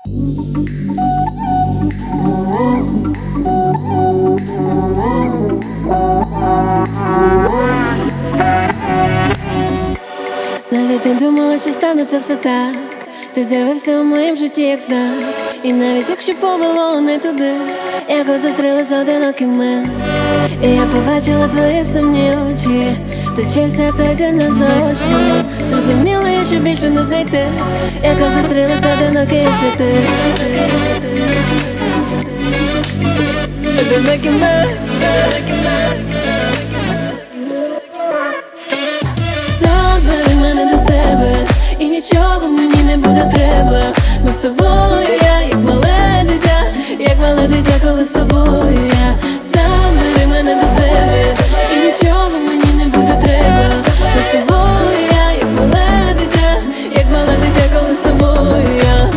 Навіть не думала, що станеться все так. Ти з'явився у моїм житті як знак. І навіть якщо повело не туди, якось зустрілися одинокими. І я побачила твої сумні очі. Точився той день на заочному. Зрозуміла я, що більше не знайти, якось зустрілися одинокі світи. Одинокими. Забери мене до себе, і нічого мені не буде треба. Ми з тобою, я як мале дитя, як мале дитя, коли з тобою я. Забери мене до себе, і нічого мені не буде треба. Ми з тобою, я як мале дитя, як мале дитя, коли з тобою я.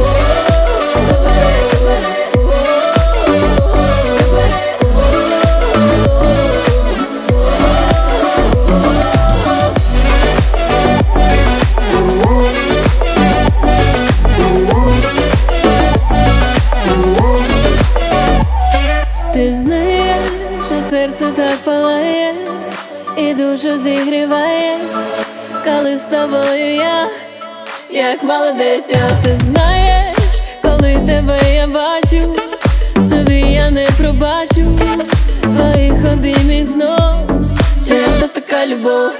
Ти знаєш, що серце так палає і душу зігріває, коли з тобою я, як мале дитя. Ти знаєш, коли тебе я бачу, собі я не пробачу твоїх обіймів знов. Чи це така любов?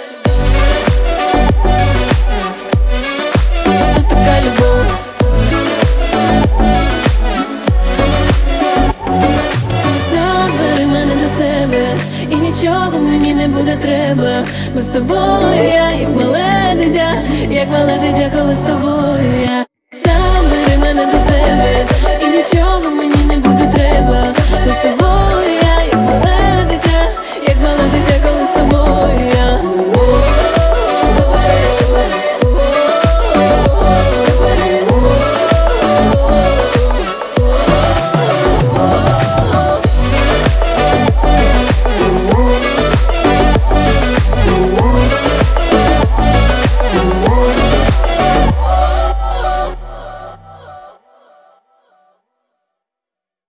Це така любов. І нічого мені не буде треба. Ми з тобою, я як мале дитя, як мале дитя, коли з тобою я. Забери мене до себе, і нічого мені